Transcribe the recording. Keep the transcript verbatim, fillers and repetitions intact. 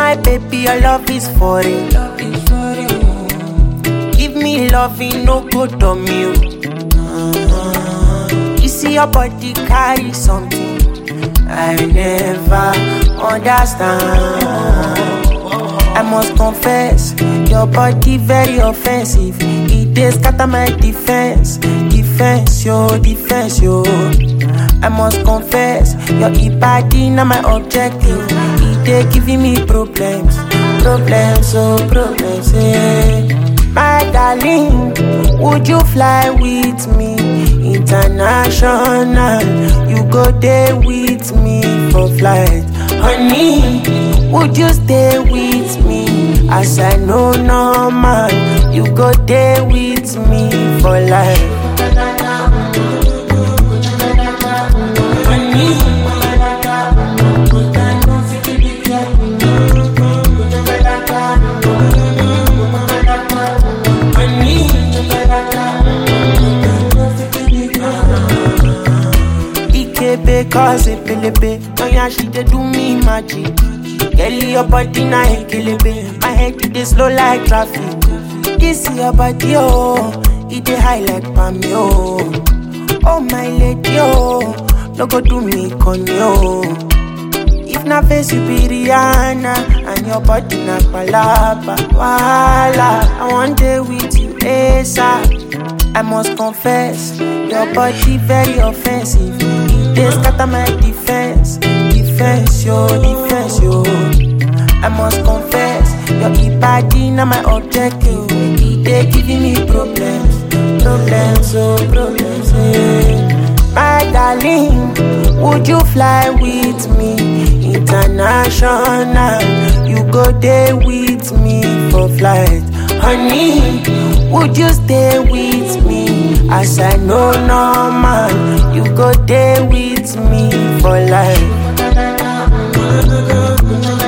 my baby, your love is for it. Give me loving, no good on you. You see your body carry something I never understand. I must confess, your body very offensive. It dey scatter my defense, defense, yo, defense, yo. I must confess, your body not my objective. It dey giving me problems, problems, oh problems, yeah. My darling, would you fly with me international? You go there with me for flight, honey. Would you stay with me as I know normal? You go there with me for life, honey. Because it belebe, oh yeah, she dey do me magic. Girl, your body na ekelebe, my head it dey slow like traffic. This your body, oh, it dey high like palm, oh. Oh my lady, oh, no go do me conyo. If na face you be Rihanna, and your body na palapa, wala. I want day with you, ASAP. I must confess, your body very offensive. They scatter my defense, defense, yo, defense, yo. I must confess, your body not my objective. They giving me problems, problems, oh, problems, yeah. My darling, would you fly with me international? You go there with me for flight, honey. Would you stay with me as I know normal? You go there with me for life.